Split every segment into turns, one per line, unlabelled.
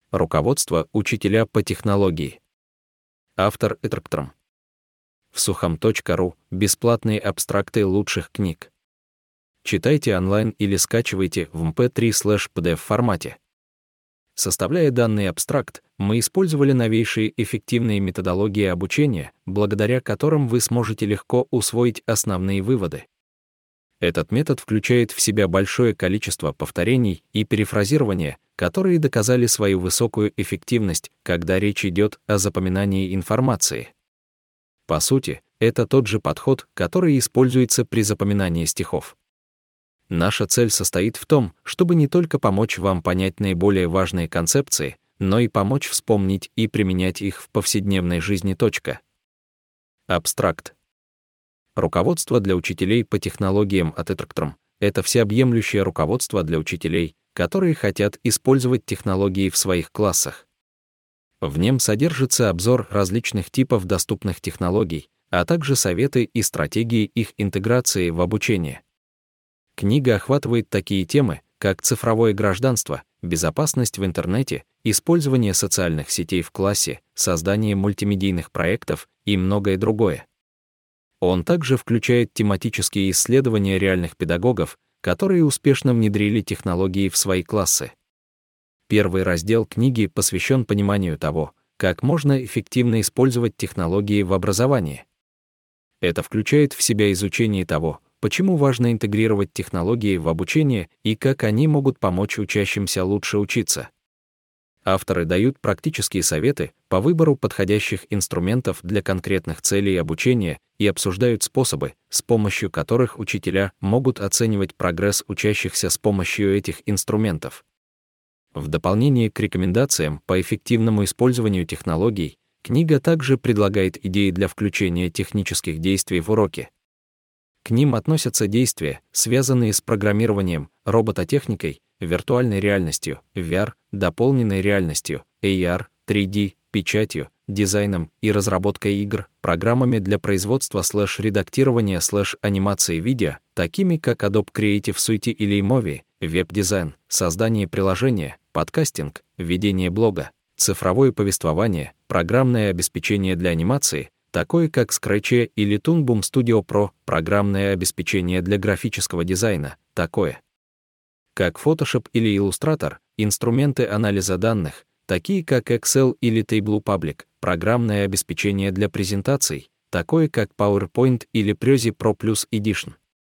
Руководство учителя по технологии. Автор Этрктром. В сухом.ру бесплатные абстракты лучших книг. Читайте онлайн или скачивайте в mp3/pdf формате. Составляя данный абстракт, мы использовали новейшие эффективные методологии обучения, благодаря которым вы сможете легко усвоить основные выводы. Этот метод включает в себя большое количество повторений и перефразирования, которые доказали свою высокую эффективность, когда речь идет о запоминании информации. По сути, это тот же подход, который используется при запоминании стихов. Наша цель состоит в том, чтобы не только помочь вам понять наиболее важные концепции, но и помочь вспомнить и применять их в повседневной жизни. Абстракт. Руководство для учителей по технологиям от Этрктром — это всеобъемлющее руководство для учителей, которые хотят использовать технологии в своих классах. В нем содержится обзор различных типов доступных технологий, а также советы и стратегии их интеграции в обучение. Книга охватывает такие темы, как цифровое гражданство, безопасность в интернете, использование социальных сетей в классе, создание мультимедийных проектов и многое другое. Он также включает тематические исследования реальных педагогов, которые успешно внедрили технологии в свои классы. Первый раздел книги посвящен пониманию того, как можно эффективно использовать технологии в образовании. Это включает в себя изучение того, почему важно интегрировать технологии в обучение и как они могут помочь учащимся лучше учиться. Авторы дают практические советы по выбору подходящих инструментов для конкретных целей обучения и обсуждают способы, с помощью которых учителя могут оценивать прогресс учащихся с помощью этих инструментов. В дополнение к рекомендациям по эффективному использованию технологий, книга также предлагает идеи для включения технических действий в уроки. К ним относятся действия, связанные с программированием, робототехникой, виртуальной реальностью, VR, дополненной реальностью, AR, 3D, печатью, дизайном и разработкой игр, программами для производства /редактирования/анимации видео, такими как Adobe Creative Suite или iMovie, веб-дизайн, создание приложения, подкастинг, ведение блога, цифровое повествование, программное обеспечение для анимации, такое как Scratch или Toon Boom Studio Pro, программное обеспечение для графического дизайна, такое как Photoshop или Illustrator, инструменты анализа данных, такие как Excel или Tableau Public, программное обеспечение для презентаций, такое как PowerPoint или Prezi Pro Plus Edition.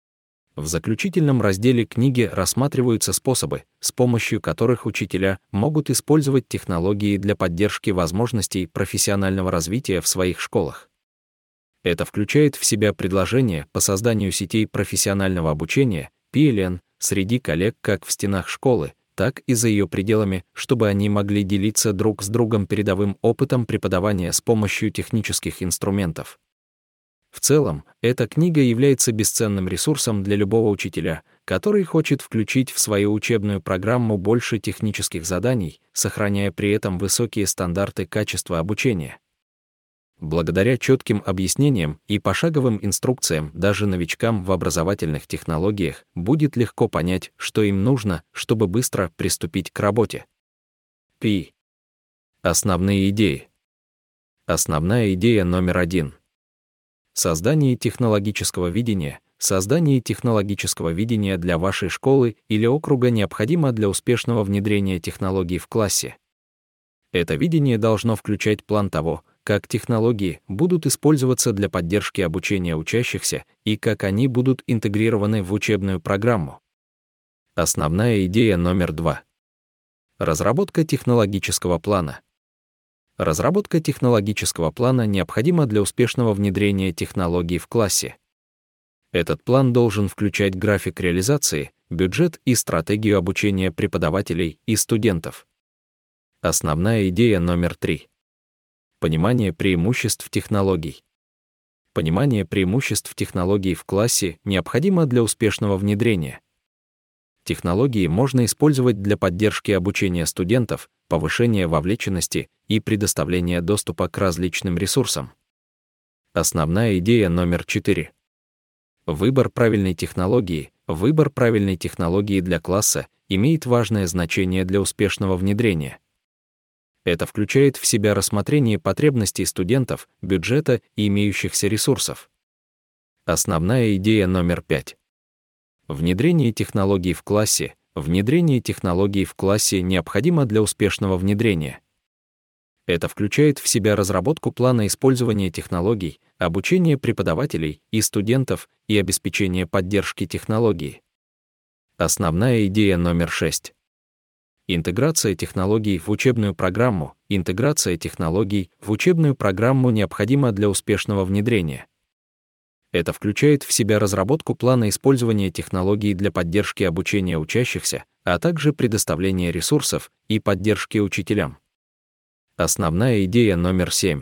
В заключительном разделе книги рассматриваются способы, с помощью которых учителя могут использовать технологии для поддержки возможностей профессионального развития в своих школах. Это включает в себя предложения по созданию сетей профессионального обучения, PLN, среди коллег как в стенах школы, так и за ее пределами, чтобы они могли делиться друг с другом передовым опытом преподавания с помощью технических инструментов. В целом, эта книга является бесценным ресурсом для любого учителя, который хочет включить в свою учебную программу больше технических заданий, сохраняя при этом высокие стандарты качества обучения. Благодаря четким объяснениям и пошаговым инструкциям даже новичкам в образовательных технологиях будет легко понять, что им нужно, чтобы быстро приступить к работе. Основные идеи. Основная идея номер 1. Создание технологического видения. Создание технологического видения для вашей школы или округа необходимо для успешного внедрения технологий в классе. Это видение должно включать план того, как технологии будут использоваться для поддержки обучения учащихся и как они будут интегрированы в учебную программу. Основная идея номер 2. Разработка технологического плана. Разработка технологического плана необходима для успешного внедрения технологий в классе. Этот план должен включать график реализации, бюджет и стратегию обучения преподавателей и студентов. Основная идея номер 3. Понимание преимуществ технологий. Понимание преимуществ технологий в классе необходимо для успешного внедрения. Технологии можно использовать для поддержки обучения студентов, повышения вовлеченности и предоставления доступа к различным ресурсам. Основная идея номер 4. Выбор правильной технологии. Выбор правильной технологии для класса имеет важное значение для успешного внедрения. Это включает в себя рассмотрение потребностей студентов, бюджета и имеющихся ресурсов. Основная идея номер 5. Внедрение технологий в классе. Внедрение технологий в классе необходимо для успешного внедрения. Это включает в себя разработку плана использования технологий, обучение преподавателей и студентов и обеспечение поддержки технологий. Основная идея номер 6. Интеграция технологий в учебную программу. Интеграция технологий в учебную программу необходима для успешного внедрения. Это включает в себя разработку плана использования технологий для поддержки обучения учащихся, а также предоставления ресурсов и поддержки учителям. Основная идея номер 7.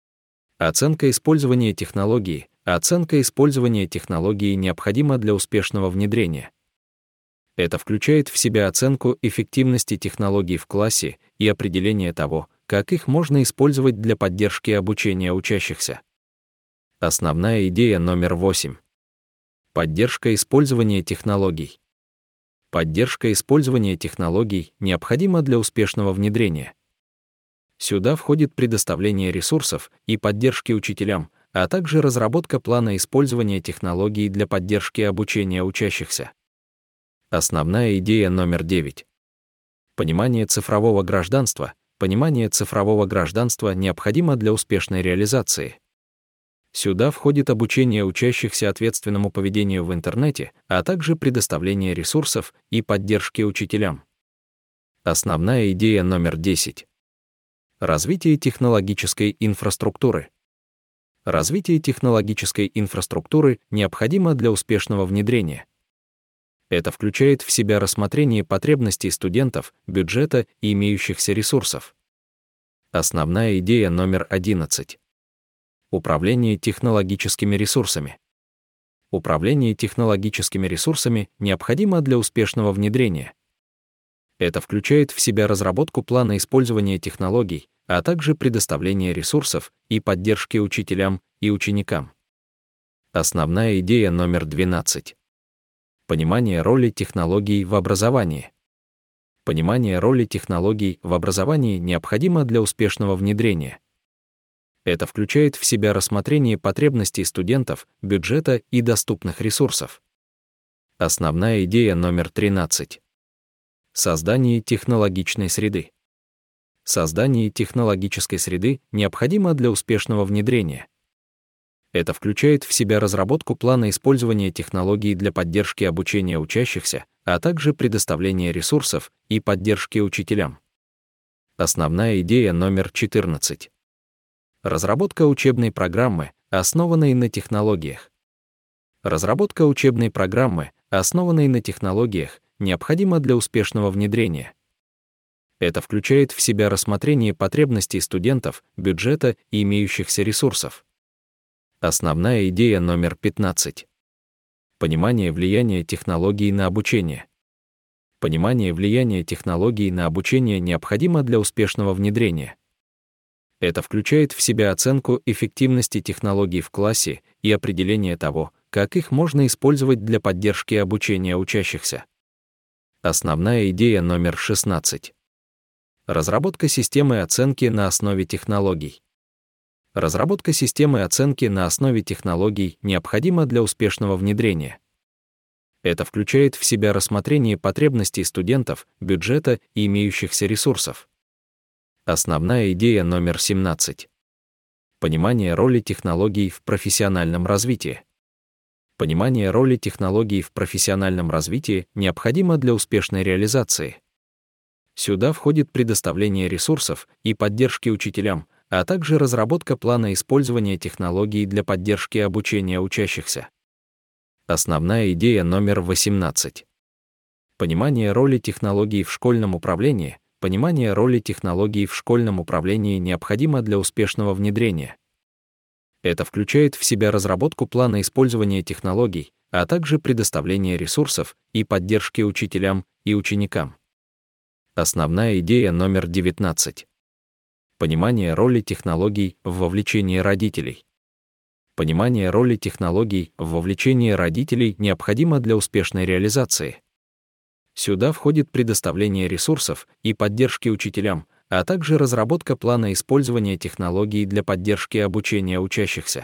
Оценка использования технологии. Оценка использования технологии необходима для успешного внедрения. Это включает в себя оценку эффективности технологий в классе и определение того, как их можно использовать для поддержки обучения учащихся. Основная идея номер 8. Поддержка использования технологий. Поддержка использования технологий необходима для успешного внедрения. Сюда входит предоставление ресурсов и поддержки учителям, а также разработка плана использования технологий для поддержки обучения учащихся. Основная идея номер 9. Понимание цифрового гражданства. Понимание цифрового гражданства необходимо для успешной реализации. Сюда входит обучение учащихся ответственному поведению в интернете, а также предоставление ресурсов и поддержки учителям. Основная идея номер 10. Развитие технологической инфраструктуры. Развитие технологической инфраструктуры необходимо для успешного внедрения. Это включает в себя рассмотрение потребностей студентов, бюджета и имеющихся ресурсов. Основная идея номер 11. Управление технологическими ресурсами. Управление технологическими ресурсами необходимо для успешного внедрения. Это включает в себя разработку плана использования технологий, а также предоставление ресурсов и поддержки учителям и ученикам. Основная идея номер 12. Понимание роли технологий в образовании. Понимание роли технологий в образовании необходимо для успешного внедрения. Это включает в себя рассмотрение потребностей студентов, бюджета и доступных ресурсов. Основная идея номер 13. Создание технологичной среды. Создание технологической среды необходимо для успешного внедрения. Это включает в себя разработку плана использования технологий для поддержки обучения учащихся, а также предоставление ресурсов и поддержки учителям. Основная идея номер 14. Разработка учебной программы, основанной на технологиях. Разработка учебной программы, основанной на технологиях, необходима для успешного внедрения. Это включает в себя рассмотрение потребностей студентов, бюджета и имеющихся ресурсов. Основная идея номер 15. Понимание влияния технологий на обучение. Понимание влияния технологий на обучение необходимо для успешного внедрения. Это включает в себя оценку эффективности технологий в классе и определение того, как их можно использовать для поддержки обучения учащихся. Основная идея номер 16. Разработка системы оценки на основе технологий. Разработка системы оценки на основе технологий необходима для успешного внедрения. Это включает в себя рассмотрение потребностей студентов, бюджета и имеющихся ресурсов. Основная идея номер 17. Понимание роли технологий в профессиональном развитии. Понимание роли технологий в профессиональном развитии необходимо для успешной реализации. Сюда входит предоставление ресурсов и поддержки учителям, а также разработка плана использования технологий для поддержки обучения учащихся. Основная идея номер 18. Понимание роли технологий в школьном управлении. Понимание роли технологий в школьном управлении необходимо для успешного внедрения. Это включает в себя разработку плана использования технологий, а также предоставление ресурсов и поддержки учителям и ученикам. Основная идея номер 19. Понимание роли технологий в вовлечении родителей. Понимание роли технологий в вовлечении родителей необходимо для успешной реализации. Сюда входит предоставление ресурсов и поддержки учителям, а также разработка плана использования технологий для поддержки обучения учащихся.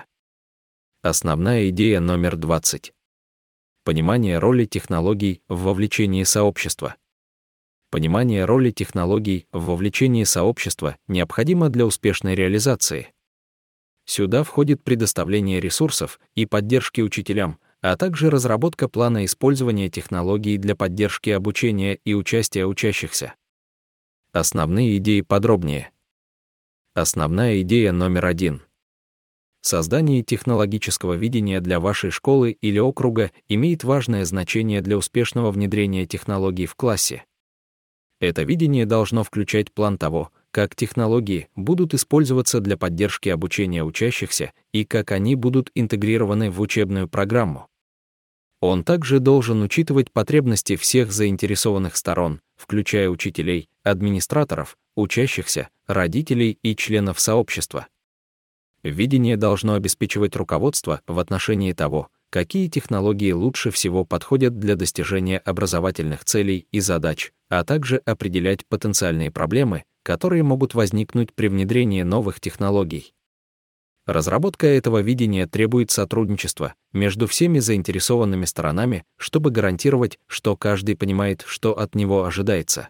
Основная идея номер 20. Понимание роли технологий в вовлечении сообщества. Понимание роли технологий в вовлечении сообщества необходимо для успешной реализации. Сюда входит предоставление ресурсов и поддержки учителям, а также разработка плана использования технологий для поддержки обучения и участия учащихся. Основные идеи подробнее. Основная идея номер 1. Создание технологического видения для вашей школы или округа имеет важное значение для успешного внедрения технологий в классе. Это видение должно включать план того, как технологии будут использоваться для поддержки обучения учащихся и как они будут интегрированы в учебную программу. Он также должен учитывать потребности всех заинтересованных сторон, включая учителей, администраторов, учащихся, родителей и членов сообщества. Видение должно обеспечивать руководство в отношении того, какие технологии лучше всего подходят для достижения образовательных целей и задач, а также определять потенциальные проблемы, которые могут возникнуть при внедрении новых технологий. Разработка этого видения требует сотрудничества между всеми заинтересованными сторонами, чтобы гарантировать, что каждый понимает, что от него ожидается.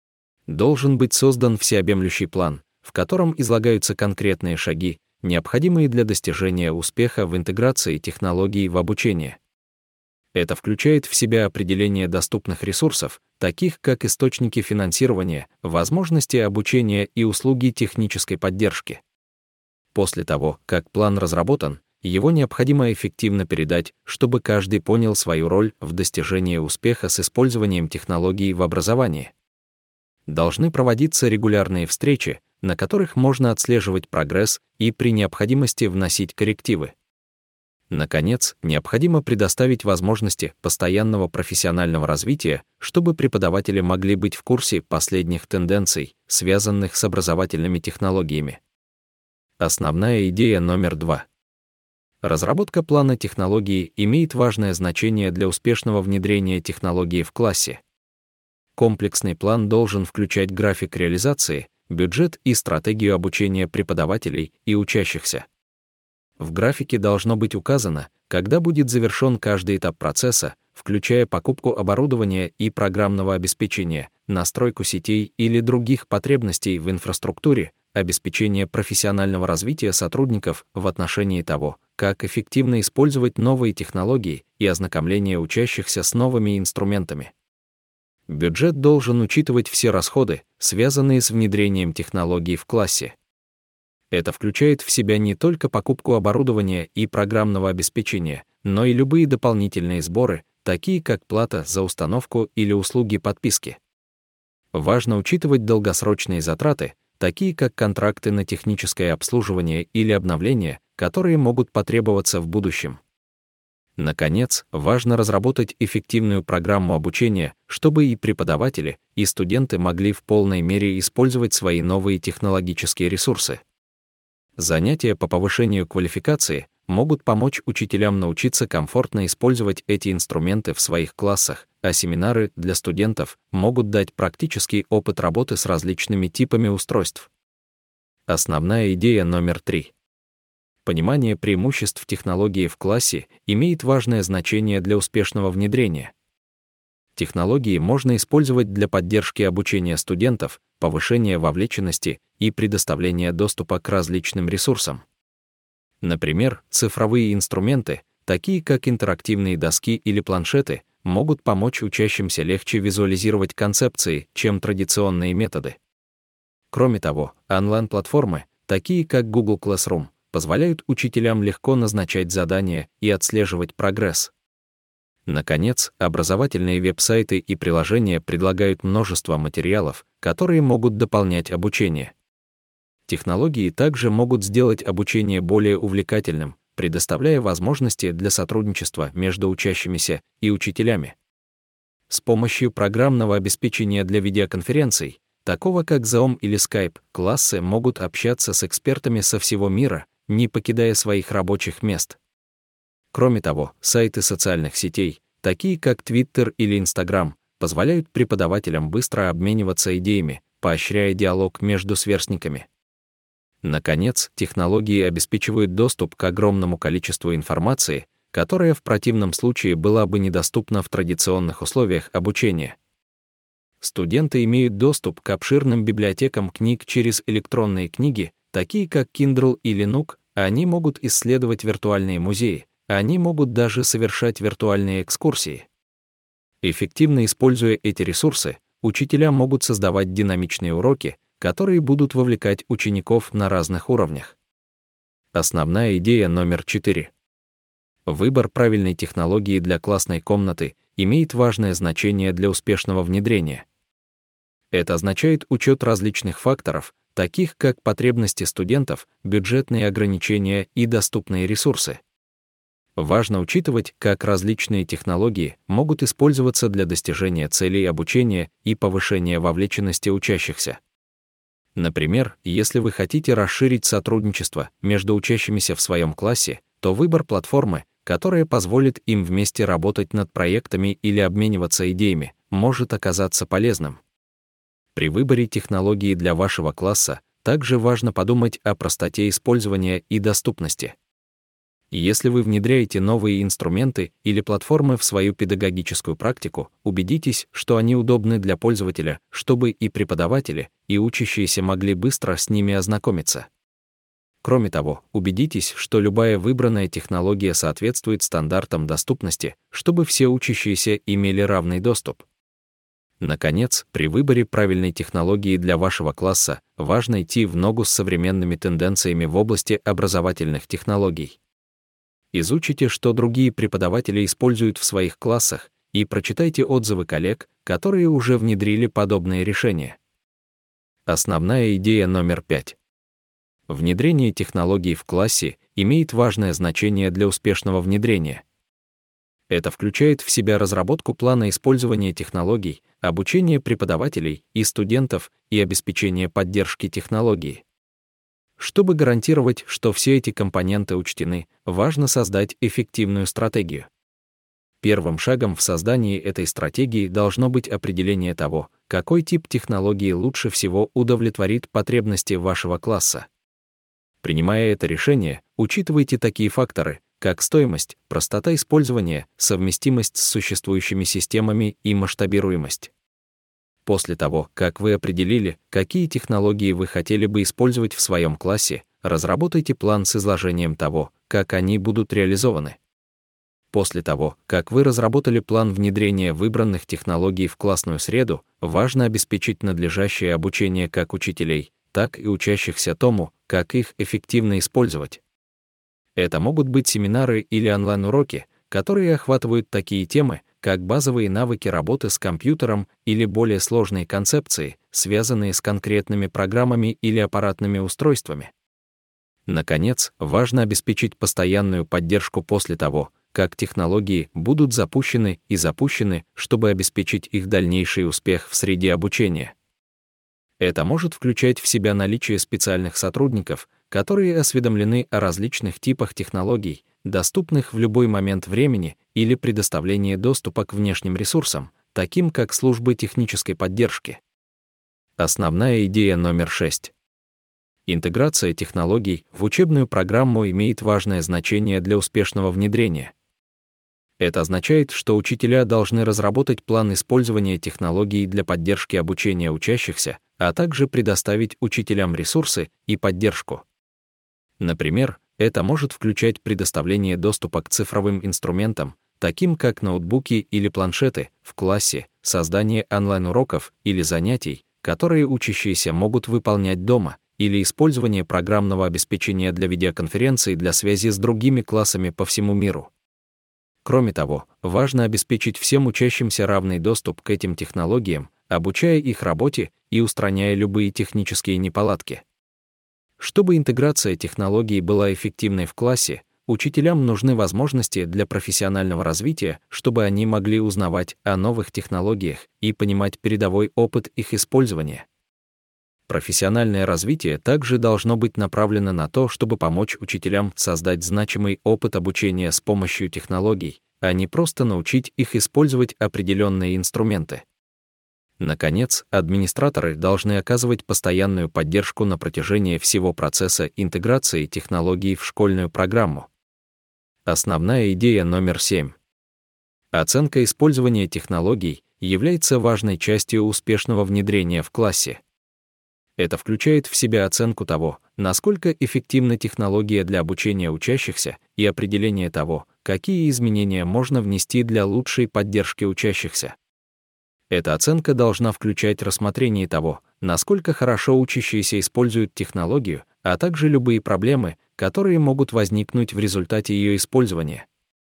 Должен быть создан всеобъемлющий план, в котором излагаются конкретные шаги, необходимые для достижения успеха в интеграции технологий в обучение. Это включает в себя определение доступных ресурсов, таких как источники финансирования, возможности обучения и услуги технической поддержки. После того, как план разработан, его необходимо эффективно передать, чтобы каждый понял свою роль в достижении успеха с использованием технологий в образовании. Должны проводиться регулярные встречи, на которых можно отслеживать прогресс и при необходимости вносить коррективы. Наконец, необходимо предоставить возможности постоянного профессионального развития, чтобы преподаватели могли быть в курсе последних тенденций, связанных с образовательными технологиями. Основная идея номер 2. Разработка плана технологии имеет важное значение для успешного внедрения технологии в классе. Комплексный план должен включать график реализации, бюджет и стратегию обучения преподавателей и учащихся. В графике должно быть указано, когда будет завершен каждый этап процесса, включая покупку оборудования и программного обеспечения, настройку сетей или других потребностей в инфраструктуре, обеспечение профессионального развития сотрудников в отношении того, как эффективно использовать новые технологии и ознакомление учащихся с новыми инструментами. Бюджет должен учитывать все расходы, связанные с внедрением технологий в классе. Это включает в себя не только покупку оборудования и программного обеспечения, но и любые дополнительные сборы, такие как плата за установку или услуги подписки. Важно учитывать долгосрочные затраты, такие как контракты на техническое обслуживание или обновление, которые могут потребоваться в будущем. Наконец, важно разработать эффективную программу обучения, чтобы и преподаватели, и студенты могли в полной мере использовать свои новые технологические ресурсы. Занятия по повышению квалификации могут помочь учителям научиться комфортно использовать эти инструменты в своих классах, а семинары для студентов могут дать практический опыт работы с различными типами устройств. Основная идея номер 3. Понимание преимуществ технологии в классе имеет важное значение для успешного внедрения. Технологии можно использовать для поддержки обучения студентов, повышения вовлеченности и предоставления доступа к различным ресурсам. Например, цифровые инструменты, такие как интерактивные доски или планшеты, могут помочь учащимся легче визуализировать концепции, чем традиционные методы. Кроме того, онлайн-платформы, такие как Google Classroom, позволяют учителям легко назначать задания и отслеживать прогресс. Наконец, образовательные веб-сайты и приложения предлагают множество материалов, которые могут дополнять обучение. Технологии также могут сделать обучение более увлекательным, предоставляя возможности для сотрудничества между учащимися и учителями. С помощью программного обеспечения для видеоконференций, такого как Zoom или Skype, классы могут общаться с экспертами со всего мира, не покидая своих рабочих мест. Кроме того, сайты социальных сетей, такие как Twitter или Instagram, позволяют преподавателям быстро обмениваться идеями, поощряя диалог между сверстниками. Наконец, технологии обеспечивают доступ к огромному количеству информации, которая в противном случае была бы недоступна в традиционных условиях обучения. Студенты имеют доступ к обширным библиотекам книг через электронные книги, такие как Kindle или Nook, они могут исследовать виртуальные музеи, они могут даже совершать виртуальные экскурсии. Эффективно используя эти ресурсы, учителя могут создавать динамичные уроки, которые будут вовлекать учеников на разных уровнях. Основная идея номер 4. Выбор правильной технологии для классной комнаты имеет важное значение для успешного внедрения. Это означает учет различных факторов, таких как потребности студентов, бюджетные ограничения и доступные ресурсы. Важно учитывать, как различные технологии могут использоваться для достижения целей обучения и повышения вовлеченности учащихся. Например, если вы хотите расширить сотрудничество между учащимися в своем классе, то выбор платформы, которая позволит им вместе работать над проектами или обмениваться идеями, может оказаться полезным. При выборе технологии для вашего класса также важно подумать о простоте использования и доступности. Если вы внедряете новые инструменты или платформы в свою педагогическую практику, убедитесь, что они удобны для пользователя, чтобы и преподаватели, и учащиеся могли быстро с ними ознакомиться. Кроме того, убедитесь, что любая выбранная технология соответствует стандартам доступности, чтобы все учащиеся имели равный доступ. Наконец, при выборе правильной технологии для вашего класса важно идти в ногу с современными тенденциями в области образовательных технологий. Изучите, что другие преподаватели используют в своих классах, и прочитайте отзывы коллег, которые уже внедрили подобные решения. Основная идея номер 5. Внедрение технологий в классе имеет важное значение для успешного внедрения. Это включает в себя разработку плана использования технологий, обучение преподавателей и студентов и обеспечение поддержки технологии. Чтобы гарантировать, что все эти компоненты учтены, важно создать эффективную стратегию. Первым шагом в создании этой стратегии должно быть определение того, какой тип технологии лучше всего удовлетворит потребности вашего класса. Принимая это решение, учитывайте такие факторы, как стоимость, простота использования, совместимость с существующими системами и масштабируемость. После того, как вы определили, какие технологии вы хотели бы использовать в своем классе, разработайте план с изложением того, как они будут реализованы. После того, как вы разработали план внедрения выбранных технологий в классную среду, важно обеспечить надлежащее обучение как учителей, так и учащихся тому, как их эффективно использовать. Это могут быть семинары или онлайн-уроки, которые охватывают такие темы, как базовые навыки работы с компьютером или более сложные концепции, связанные с конкретными программами или аппаратными устройствами. Наконец, важно обеспечить постоянную поддержку после того, как технологии будут запущены, чтобы обеспечить их дальнейший успех в среде обучения. Это может включать в себя наличие специальных сотрудников, которые осведомлены о различных типах технологий, доступных в любой момент времени, или предоставление доступа к внешним ресурсам, таким как службы технической поддержки. Основная идея номер 6. Интеграция технологий в учебную программу имеет важное значение для успешного внедрения. Это означает, что учителя должны разработать план использования технологий для поддержки обучения учащихся, а также предоставить учителям ресурсы и поддержку. Например, это может включать предоставление доступа к цифровым инструментам, таким как ноутбуки или планшеты, в классе, создание онлайн-уроков или занятий, которые учащиеся могут выполнять дома, или использование программного обеспечения для видеоконференций для связи с другими классами по всему миру. Кроме того, важно обеспечить всем учащимся равный доступ к этим технологиям, обучая их работе и устраняя любые технические неполадки. Чтобы интеграция технологий была эффективной в классе, учителям нужны возможности для профессионального развития, чтобы они могли узнавать о новых технологиях и понимать передовой опыт их использования. Профессиональное развитие также должно быть направлено на то, чтобы помочь учителям создать значимый опыт обучения с помощью технологий, а не просто научить их использовать определенные инструменты. Наконец, администраторы должны оказывать постоянную поддержку на протяжении всего процесса интеграции технологий в школьную программу. Основная идея номер 7. Оценка использования технологий является важной частью успешного внедрения в классе. Это включает в себя оценку того, насколько эффективна технология для обучения учащихся, и определение того, какие изменения можно внести для лучшей поддержки учащихся. Эта оценка должна включать рассмотрение того, насколько хорошо учащиеся используют технологию, а также любые проблемы, которые могут возникнуть в результате ее использования.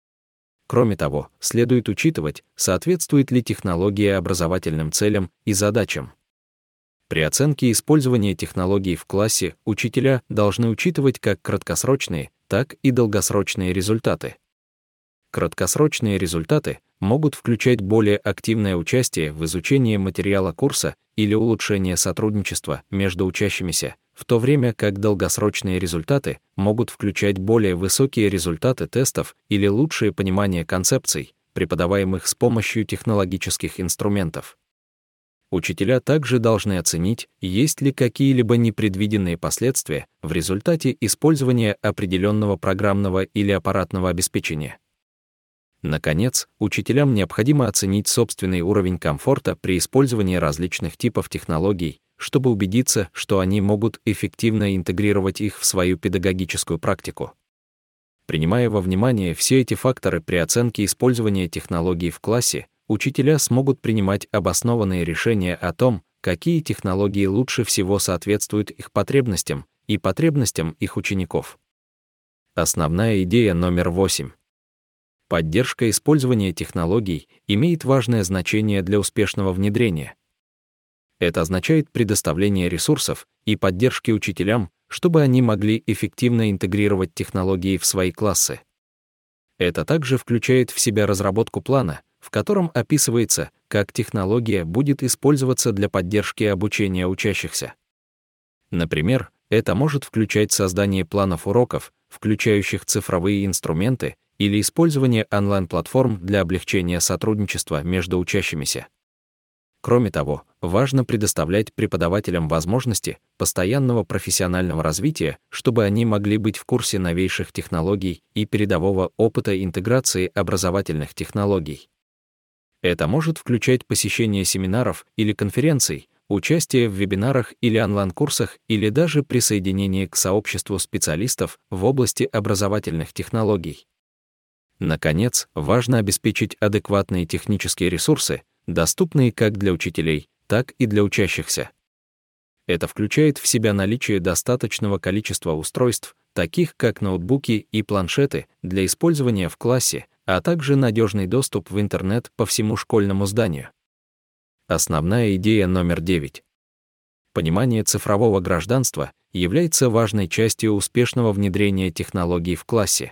Кроме того, следует учитывать, соответствует ли технология образовательным целям и задачам. При оценке использования технологий в классе учителя должны учитывать как краткосрочные, так и долгосрочные результаты. Краткосрочные результаты могут включать более активное участие в изучении материала курса или улучшение сотрудничества между учащимися, в то время как долгосрочные результаты могут включать более высокие результаты тестов или лучшее понимание концепций, преподаваемых с помощью технологических инструментов. Учителя также должны оценить, есть ли какие-либо непредвиденные последствия в результате использования определенного программного или аппаратного обеспечения. Наконец, учителям необходимо оценить собственный уровень комфорта при использовании различных типов технологий, чтобы убедиться, что они могут эффективно интегрировать их в свою педагогическую практику. Принимая во внимание все эти факторы при оценке использования технологий в классе, учителя смогут принимать обоснованные решения о том, какие технологии лучше всего соответствуют их потребностям и потребностям их учеников. Основная идея номер 8. Поддержка использования технологий имеет важное значение для успешного внедрения. Это означает предоставление ресурсов и поддержки учителям, чтобы они могли эффективно интегрировать технологии в свои классы. Это также включает в себя разработку плана, в котором описывается, как технология будет использоваться для поддержки обучения учащихся. Например, это может включать создание планов уроков, включающих цифровые инструменты, или использование онлайн-платформ для облегчения сотрудничества между учащимися. Кроме того, важно предоставлять преподавателям возможности постоянного профессионального развития, чтобы они могли быть в курсе новейших технологий и передового опыта интеграции образовательных технологий. Это может включать посещение семинаров или конференций, участие в вебинарах или онлайн-курсах или даже присоединение к сообществу специалистов в области образовательных технологий. Наконец, важно обеспечить адекватные технические ресурсы, доступные как для учителей, так и для учащихся. Это включает в себя наличие достаточного количества устройств, таких как ноутбуки и планшеты, для использования в классе, а также надежный доступ в интернет по всему школьному зданию. Основная идея номер 9. Понимание цифрового гражданства является важной частью успешного внедрения технологий в классе.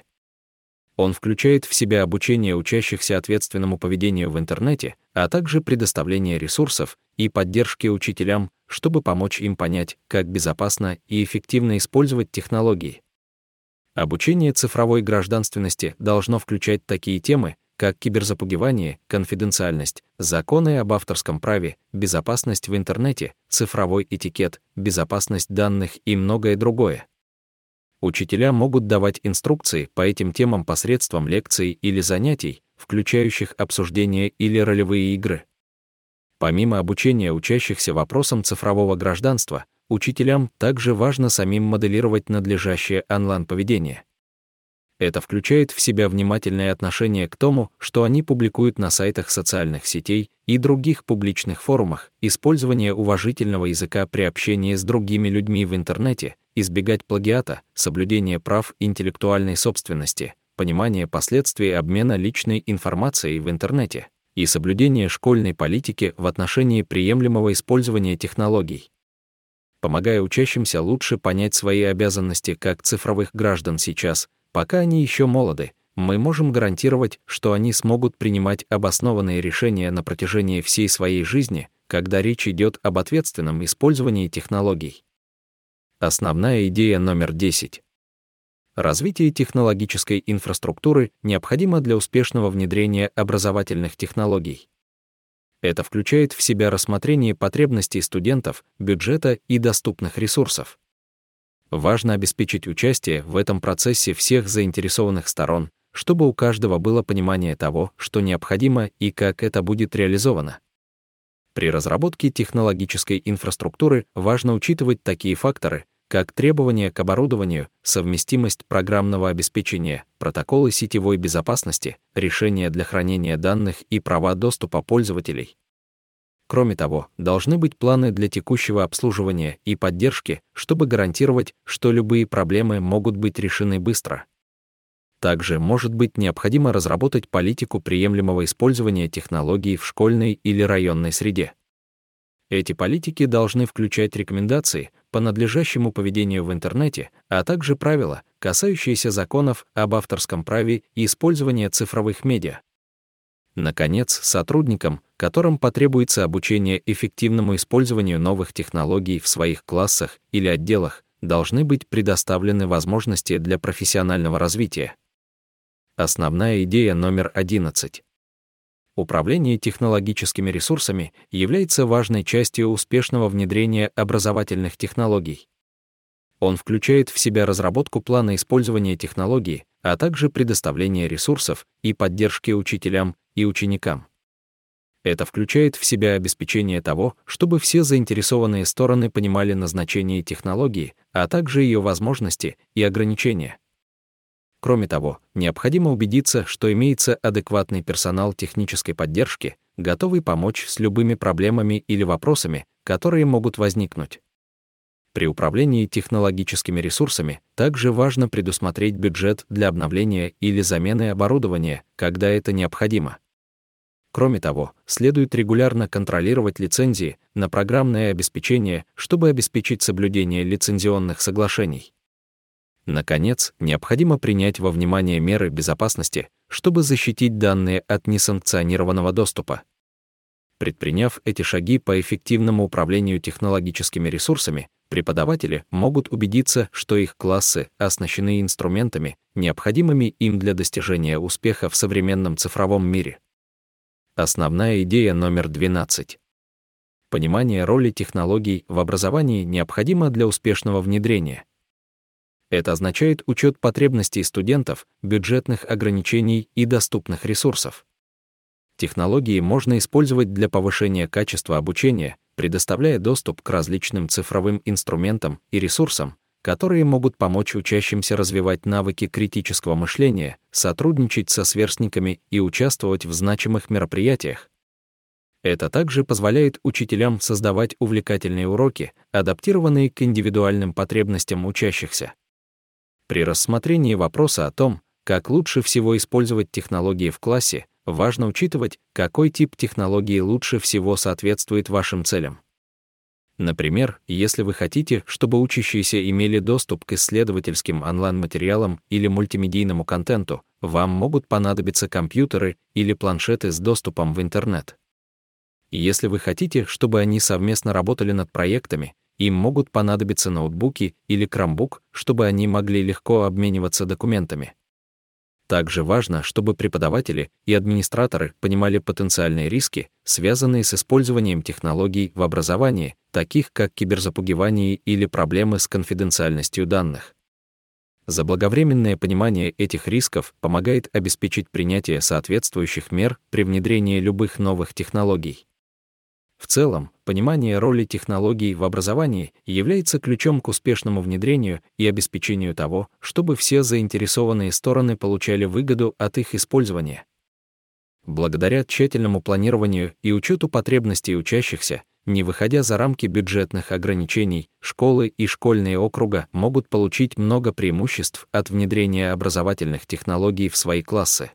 Он включает в себя обучение учащихся ответственному поведению в интернете, а также предоставление ресурсов и поддержки учителям, чтобы помочь им понять, как безопасно и эффективно использовать технологии. Обучение цифровой гражданственности должно включать такие темы, как киберзапугивание, конфиденциальность, законы об авторском праве, безопасность в интернете, цифровой этикет, безопасность данных и многое другое. Учителя могут давать инструкции по этим темам посредством лекций или занятий, включающих обсуждение или ролевые игры. Помимо обучения учащихся вопросам цифрового гражданства, учителям также важно самим моделировать надлежащее онлайн-поведение. Это включает в себя внимательное отношение к тому, что они публикуют на сайтах социальных сетей и других публичных форумах, использование уважительного языка при общении с другими людьми в интернете, избегать плагиата, соблюдение прав интеллектуальной собственности, понимание последствий обмена личной информацией в интернете и соблюдение школьной политики в отношении приемлемого использования технологий. Помогая учащимся лучше понять свои обязанности как цифровых граждан сейчас, пока они еще молоды, мы можем гарантировать, что они смогут принимать обоснованные решения на протяжении всей своей жизни, когда речь идет об ответственном использовании технологий. Основная идея номер 10. Развитие технологической инфраструктуры необходимо для успешного внедрения образовательных технологий. Это включает в себя рассмотрение потребностей студентов, бюджета и доступных ресурсов. Важно обеспечить участие в этом процессе всех заинтересованных сторон, чтобы у каждого было понимание того, что необходимо и как это будет реализовано. При разработке технологической инфраструктуры важно учитывать такие факторы, как требования к оборудованию, совместимость программного обеспечения, протоколы сетевой безопасности, решения для хранения данных и права доступа пользователей. Кроме того, должны быть планы для текущего обслуживания и поддержки, чтобы гарантировать, что любые проблемы могут быть решены быстро. Также может быть необходимо разработать политику приемлемого использования технологий в школьной или районной среде. Эти политики должны включать рекомендации по надлежащему поведению в интернете, а также правила, касающиеся законов об авторском праве и использовании цифровых медиа. Наконец, сотрудникам, которым потребуется обучение эффективному использованию новых технологий в своих классах или отделах, должны быть предоставлены возможности для профессионального развития. Основная идея номер 11. Управление технологическими ресурсами является важной частью успешного внедрения образовательных технологий. Он включает в себя разработку плана использования технологий, а также предоставление ресурсов и поддержки учителям и ученикам. Это включает в себя обеспечение того, чтобы все заинтересованные стороны понимали назначение технологии, а также ее возможности и ограничения. Кроме того, необходимо убедиться, что имеется адекватный персонал технической поддержки, готовый помочь с любыми проблемами или вопросами, которые могут возникнуть. При управлении технологическими ресурсами также важно предусмотреть бюджет для обновления или замены оборудования, когда это необходимо. Кроме того, следует регулярно контролировать лицензии на программное обеспечение, чтобы обеспечить соблюдение лицензионных соглашений. Наконец, необходимо принять во внимание меры безопасности, чтобы защитить данные от несанкционированного доступа. Предприняв эти шаги по эффективному управлению технологическими ресурсами, преподаватели могут убедиться, что их классы оснащены инструментами, необходимыми им для достижения успеха в современном цифровом мире. Основная идея номер 12. Понимание роли технологий в образовании необходимо для успешного внедрения. Это означает учет потребностей студентов, бюджетных ограничений и доступных ресурсов. Технологии можно использовать для повышения качества обучения, предоставляя доступ к различным цифровым инструментам и ресурсам, которые могут помочь учащимся развивать навыки критического мышления, сотрудничать со сверстниками и участвовать в значимых мероприятиях. Это также позволяет учителям создавать увлекательные уроки, адаптированные к индивидуальным потребностям учащихся. При рассмотрении вопроса о том, как лучше всего использовать технологии в классе, важно учитывать, какой тип технологии лучше всего соответствует вашим целям. Например, если вы хотите, чтобы учащиеся имели доступ к исследовательским онлайн-материалам или мультимедийному контенту, вам могут понадобиться компьютеры или планшеты с доступом в интернет. Если вы хотите, чтобы они совместно работали над проектами, им могут понадобиться ноутбуки или Chromebook, чтобы они могли легко обмениваться документами. Также важно, чтобы преподаватели и администраторы понимали потенциальные риски, связанные с использованием технологий в образовании, таких как киберзапугивание или проблемы с конфиденциальностью данных. Заблаговременное понимание этих рисков помогает обеспечить принятие соответствующих мер при внедрении любых новых технологий. В целом, понимание роли технологий в образовании является ключом к успешному внедрению и обеспечению того, чтобы все заинтересованные стороны получали выгоду от их использования. Благодаря тщательному планированию и учету потребностей учащихся, не выходя за рамки бюджетных ограничений, школы и школьные округа могут получить много преимуществ от внедрения образовательных технологий в свои классы.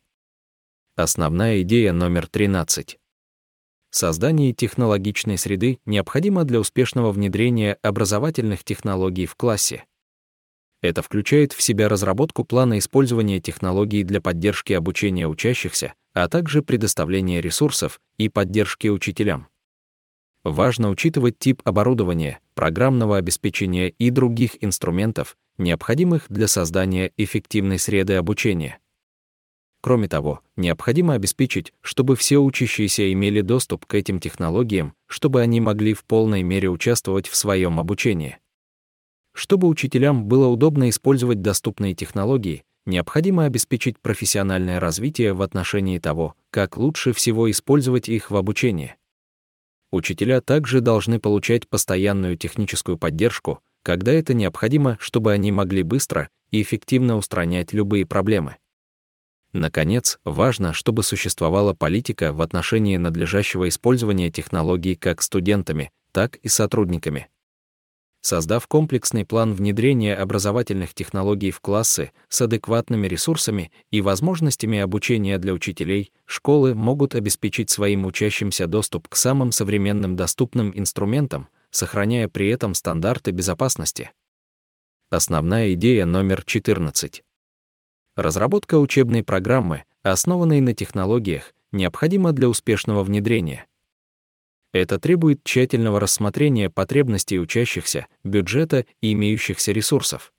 Основная идея номер 13. Создание технологичной среды необходимо для успешного внедрения образовательных технологий в классе. Это включает в себя разработку плана использования технологий для поддержки обучения учащихся, а также предоставление ресурсов и поддержки учителям. Важно учитывать тип оборудования, программного обеспечения и других инструментов, необходимых для создания эффективной среды обучения. Кроме того, необходимо обеспечить, чтобы все учащиеся имели доступ к этим технологиям, чтобы они могли в полной мере участвовать в своем обучении. Чтобы учителям было удобно использовать доступные технологии, необходимо обеспечить профессиональное развитие в отношении того, как лучше всего использовать их в обучении. Учителя также должны получать постоянную техническую поддержку, когда это необходимо, чтобы они могли быстро и эффективно устранять любые проблемы. Наконец, важно, чтобы существовала политика в отношении надлежащего использования технологий как студентами, так и сотрудниками. Создав комплексный план внедрения образовательных технологий в классы с адекватными ресурсами и возможностями обучения для учителей, школы могут обеспечить своим учащимся доступ к самым современным доступным инструментам, сохраняя при этом стандарты безопасности. Основная идея номер 14. Разработка учебной программы, основанной на технологиях, необходима для успешного внедрения. Это требует тщательного рассмотрения потребностей учащихся, бюджета и имеющихся ресурсов.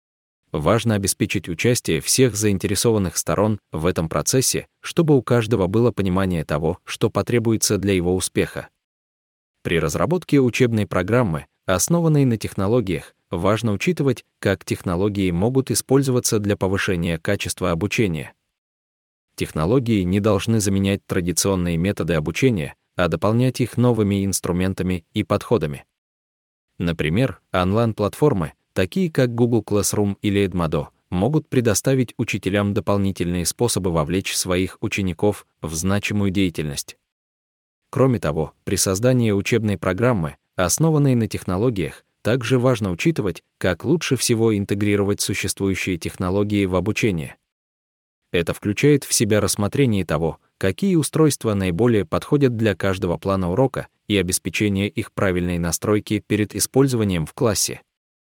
Важно обеспечить участие всех заинтересованных сторон в этом процессе, чтобы у каждого было понимание того, что потребуется для его успеха. При разработке учебной программы, основанной на технологиях, важно учитывать, как технологии могут использоваться для повышения качества обучения. Технологии не должны заменять традиционные методы обучения, а дополнять их новыми инструментами и подходами. Например, онлайн-платформы, такие как Google Classroom или Edmodo, могут предоставить учителям дополнительные способы вовлечь своих учеников в значимую деятельность. Кроме того, при создании учебной программы, основанной на технологиях, также важно учитывать, как лучше всего интегрировать существующие технологии в обучение. Это включает в себя рассмотрение того, какие устройства наиболее подходят для каждого плана урока и обеспечение их правильной настройки перед использованием в классе.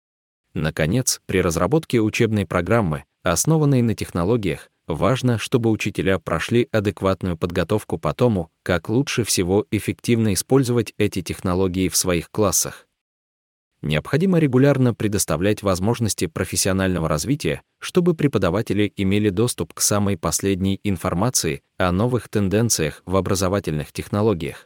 Наконец, при разработке учебной программы, основанной на технологиях, важно, чтобы учителя прошли адекватную подготовку по тому, как лучше всего эффективно использовать эти технологии в своих классах. Необходимо регулярно предоставлять возможности профессионального развития, чтобы преподаватели имели доступ к самой последней информации о новых тенденциях в образовательных технологиях.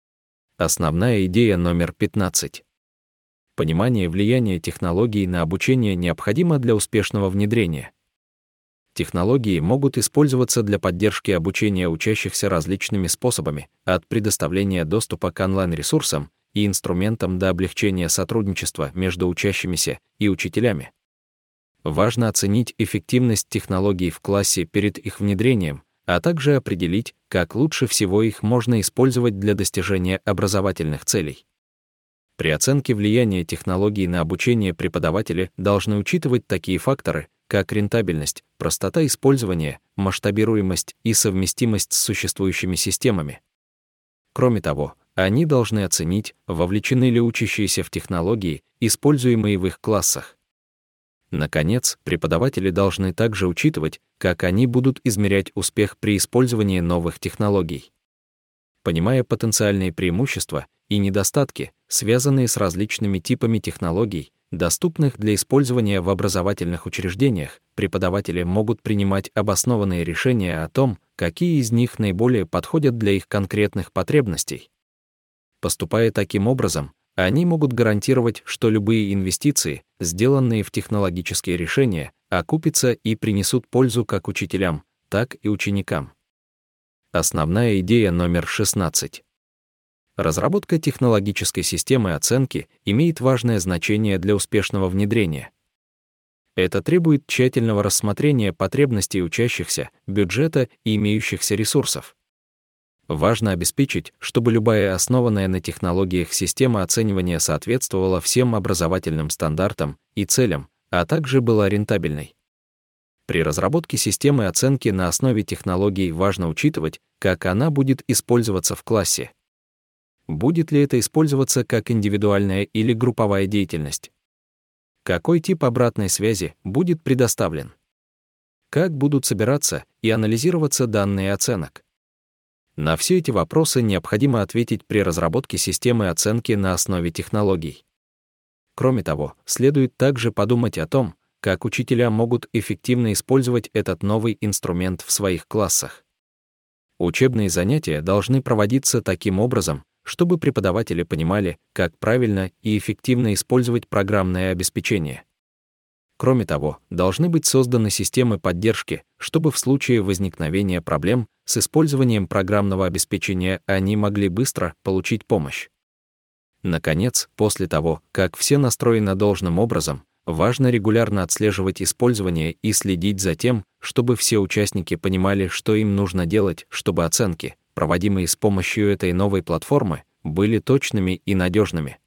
Основная идея номер 15. Понимание влияния технологий на обучение необходимо для успешного внедрения. Технологии могут использоваться для поддержки обучения учащихся различными способами, от предоставления доступа к онлайн-ресурсам и инструментам до облегчения сотрудничества между учащимися и учителями. Важно оценить эффективность технологий в классе перед их внедрением, а также определить, как лучше всего их можно использовать для достижения образовательных целей. При оценке влияния технологий на обучение преподаватели должны учитывать такие факторы, как рентабельность, простота использования, масштабируемость и совместимость с существующими системами. Кроме того, они должны оценить, вовлечены ли учащиеся в технологии, используемые в их классах. Наконец, преподаватели должны также учитывать, как они будут измерять успех при использовании новых технологий. Понимая потенциальные преимущества и недостатки, связанные с различными типами технологий, доступных для использования в образовательных учреждениях, преподаватели могут принимать обоснованные решения о том, какие из них наиболее подходят для их конкретных потребностей. Поступая таким образом, они могут гарантировать, что любые инвестиции, сделанные в технологические решения, окупятся и принесут пользу как учителям, так и ученикам. Основная идея номер 16. Разработка технологической системы оценки имеет важное значение для успешного внедрения. Это требует тщательного рассмотрения потребностей учащихся, бюджета и имеющихся ресурсов. Важно обеспечить, чтобы любая основанная на технологиях система оценивания соответствовала всем образовательным стандартам и целям, а также была рентабельной. При разработке системы оценки на основе технологий важно учитывать, как она будет использоваться в классе. Будет ли это использоваться как индивидуальная или групповая деятельность? Какой тип обратной связи будет предоставлен? Как будут собираться и анализироваться данные оценок? На все эти вопросы необходимо ответить при разработке системы оценки на основе технологий. Кроме того, следует также подумать о том, как учителя могут эффективно использовать этот новый инструмент в своих классах. Учебные занятия должны проводиться таким образом, чтобы преподаватели понимали, как правильно и эффективно использовать программное обеспечение. Кроме того, должны быть созданы системы поддержки, чтобы в случае возникновения проблем с использованием программного обеспечения они могли быстро получить помощь. Наконец, после того, как все настроено должным образом, важно регулярно отслеживать использование и следить за тем, чтобы все участники понимали, что им нужно делать, чтобы оценки, проводимые с помощью этой новой платформы, были точными и надежными.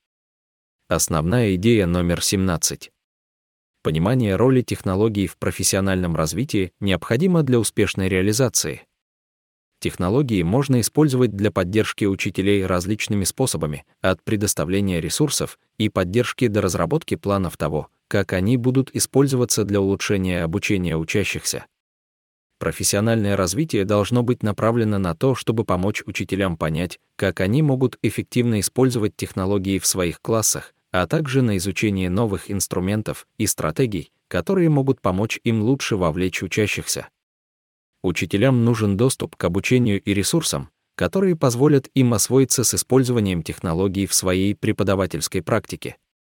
Основная идея номер 17. Понимание роли технологий в профессиональном развитии необходимо для успешной реализации. Технологии можно использовать для поддержки учителей различными способами, от предоставления ресурсов и поддержки до разработки планов того, как они будут использоваться для улучшения обучения учащихся. Профессиональное развитие должно быть направлено на то, чтобы помочь учителям понять, как они могут эффективно использовать технологии в своих классах, а также на изучение новых инструментов и стратегий, которые могут помочь им лучше вовлечь учащихся. Учителям нужен доступ к обучению и ресурсам, которые позволят им освоиться с использованием технологий в своей преподавательской практике.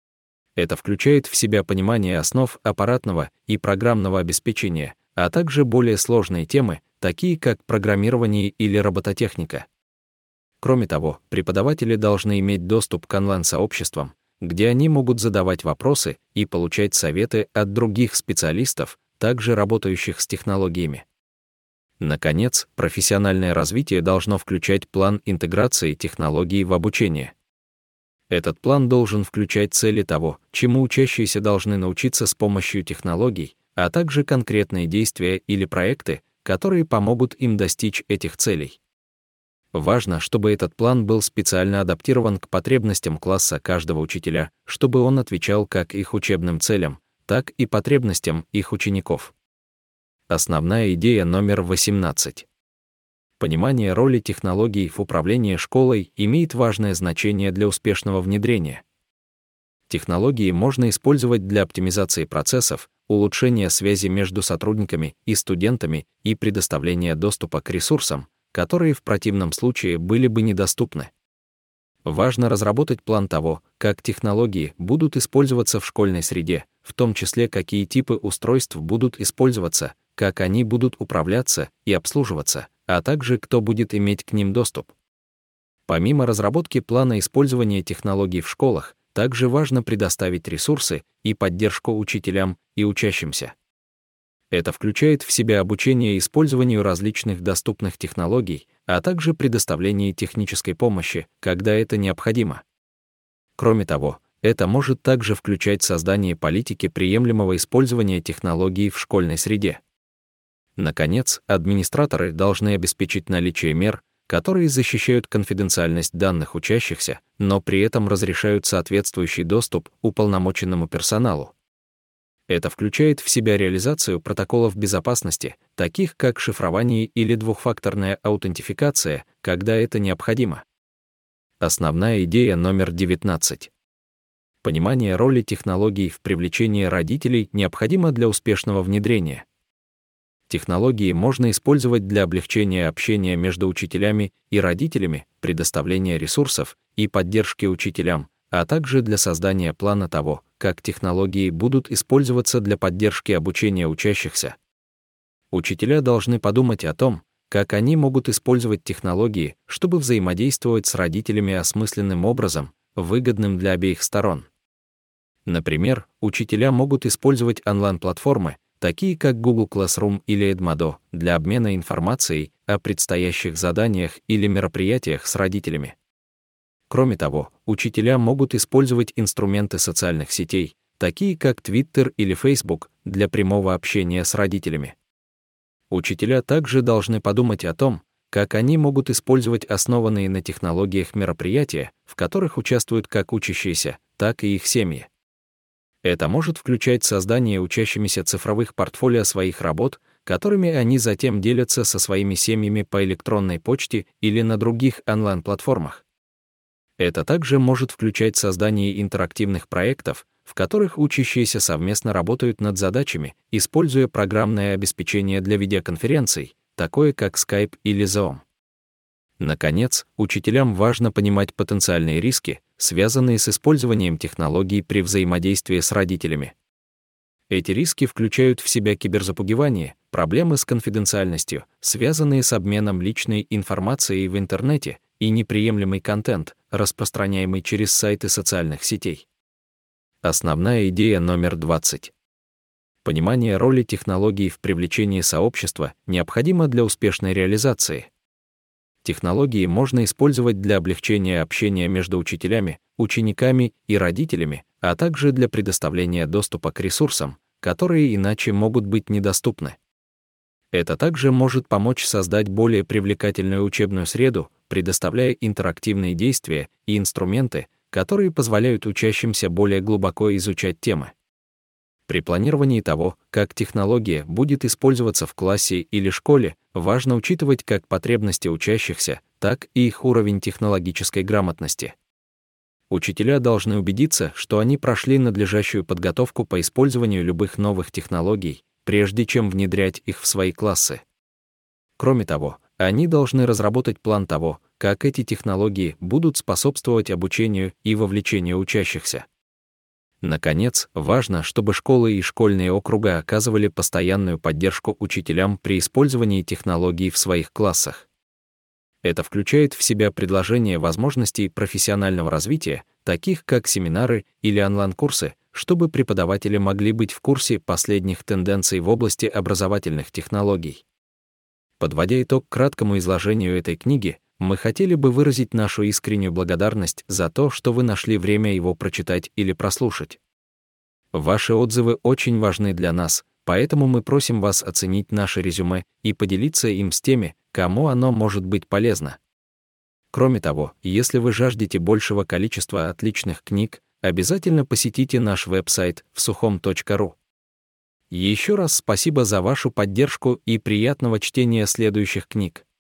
Это включает в себя понимание основ аппаратного и программного обеспечения, а также более сложные темы, такие как программирование или робототехника. Кроме того, преподаватели должны иметь доступ к онлайн-сообществам, где они могут задавать вопросы и получать советы от других специалистов, также работающих с технологиями. Наконец, профессиональное развитие должно включать план интеграции технологий в обучение. Этот план должен включать цели того, чему учащиеся должны научиться с помощью технологий, а также конкретные действия или проекты, которые помогут им достичь этих целей. Важно, чтобы этот план был специально адаптирован к потребностям класса каждого учителя, чтобы он отвечал как их учебным целям, так и потребностям их учеников. Основная идея номер 18. Понимание роли технологий в управлении школой имеет важное значение для успешного внедрения. Технологии можно использовать для оптимизации процессов, улучшения связи между сотрудниками и студентами и предоставления доступа к ресурсам, которые в противном случае были бы недоступны. Важно разработать план того, как технологии будут использоваться в школьной среде, в том числе какие типы устройств будут использоваться, как они будут управляться и обслуживаться, а также кто будет иметь к ним доступ. Помимо разработки плана использования технологий в школах, также важно предоставить ресурсы и поддержку учителям и учащимся. Это включает в себя обучение использованию различных доступных технологий, а также предоставление технической помощи, когда это необходимо. Кроме того, это может также включать создание политики приемлемого использования технологий в школьной среде. Наконец, администраторы должны обеспечить наличие мер, которые защищают конфиденциальность данных учащихся, но при этом разрешают соответствующий доступ уполномоченному персоналу. Это включает в себя реализацию протоколов безопасности, таких как шифрование или двухфакторная аутентификация, когда это необходимо. Основная идея номер 19. Понимание роли технологий в привлечении родителей необходимо для успешного внедрения. Технологии можно использовать для облегчения общения между учителями и родителями, предоставления ресурсов и поддержки учителям, а также для создания плана того, как технологии будут использоваться для поддержки обучения учащихся. Учителя должны подумать о том, как они могут использовать технологии, чтобы взаимодействовать с родителями осмысленным образом, выгодным для обеих сторон. Например, учителя могут использовать онлайн-платформы, такие как Google Classroom или Edmodo, для обмена информацией о предстоящих заданиях или мероприятиях с родителями. Кроме того, учителя могут использовать инструменты социальных сетей, такие как Twitter или Facebook, для прямого общения с родителями. Учителя также должны подумать о том, как они могут использовать основанные на технологиях мероприятия, в которых участвуют как учащиеся, так и их семьи. Это может включать создание учащимися цифровых портфолио своих работ, которыми они затем делятся со своими семьями по электронной почте или на других онлайн-платформах. Это также может включать создание интерактивных проектов, в которых учащиеся совместно работают над задачами, используя программное обеспечение для видеоконференций, такое как Skype или Zoom. Наконец, учителям важно понимать потенциальные риски, связанные с использованием технологий при взаимодействии с родителями. Эти риски включают в себя киберзапугивание, проблемы с конфиденциальностью, связанные с обменом личной информацией в интернете, и неприемлемый контент, распространяемый через сайты социальных сетей. Основная идея номер 20. Понимание роли технологий в привлечении сообщества необходимо для успешной реализации. Технологии можно использовать для облегчения общения между учителями, учениками и родителями, а также для предоставления доступа к ресурсам, которые иначе могут быть недоступны. Это также может помочь создать более привлекательную учебную среду, предоставляя интерактивные действия и инструменты, которые позволяют учащимся более глубоко изучать темы. При планировании того, как технология будет использоваться в классе или школе, важно учитывать как потребности учащихся, так и их уровень технологической грамотности. Учителя должны убедиться, что они прошли надлежащую подготовку по использованию любых новых технологий, прежде чем внедрять их в свои классы. Кроме того, они должны разработать план того, как эти технологии будут способствовать обучению и вовлечению учащихся. Наконец, важно, чтобы школы и школьные округа оказывали постоянную поддержку учителям при использовании технологий в своих классах. Это включает в себя предложение возможностей профессионального развития, таких как семинары или онлайн-курсы, чтобы преподаватели могли быть в курсе последних тенденций в области образовательных технологий. Подводя итог краткому изложению этой книги, мы хотели бы выразить нашу искреннюю благодарность за то, что вы нашли время его прочитать или прослушать. Ваши отзывы очень важны для нас, поэтому мы просим вас оценить наше резюме и поделиться им с теми, кому оно может быть полезно. Кроме того, если вы жаждете большего количества отличных книг, обязательно посетите наш веб-сайт vsukhom.ru. Еще раз спасибо за вашу поддержку и приятного чтения следующих книг.